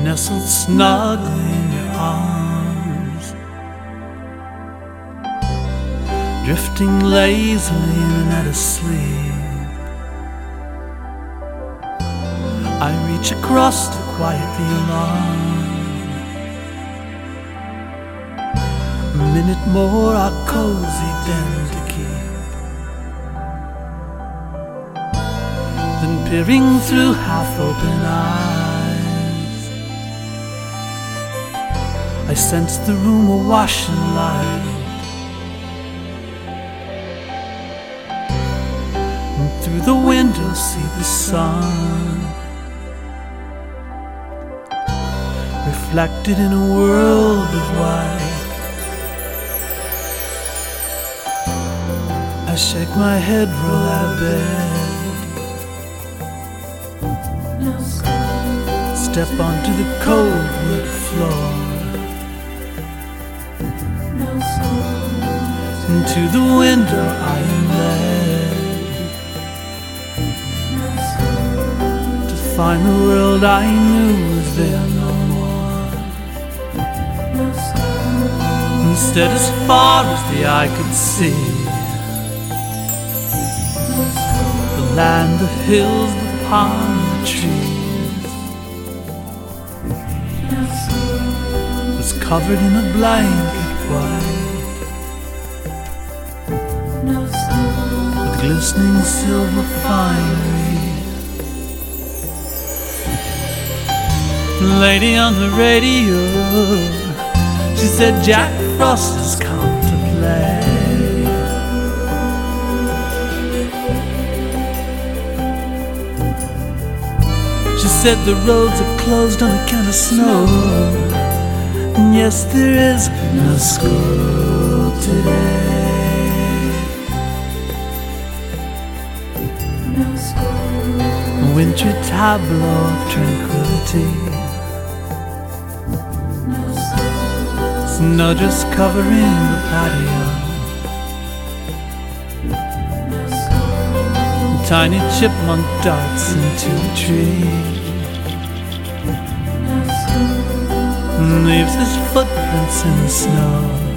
nestled snugly in your arms, drifting lazily in and out of sleep. I reach across to quiet the alarm. A minute more, our cozy den to keep. Then peering through half-open eyes, I sense the room awash in light. And through the window see the sun, reflected in a world of white. I shake my head, roll out of bed, step onto the cold wood floor. Into the window I am led, to find the world I knew was there no more. Instead, as far as the eye could see, the land, the hills, the pond, the trees was covered in a blanket white, with glistening silver finery. The lady on the radio, she said Jack Frost has come to play. She said the roads are closed on account of snow, and yes, there is no school today. A wintry tableau of tranquility, snow just covering the patio. A tiny chipmunk darts into a tree and leaves his footprints in the snow.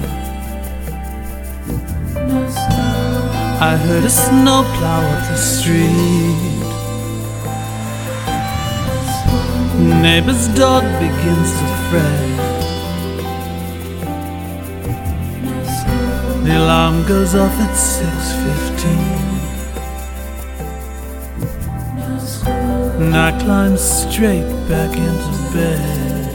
I heard a snowplow up the street. Neighbor's dog begins to fret. The alarm goes off at 6:15, and I climb straight back into bed.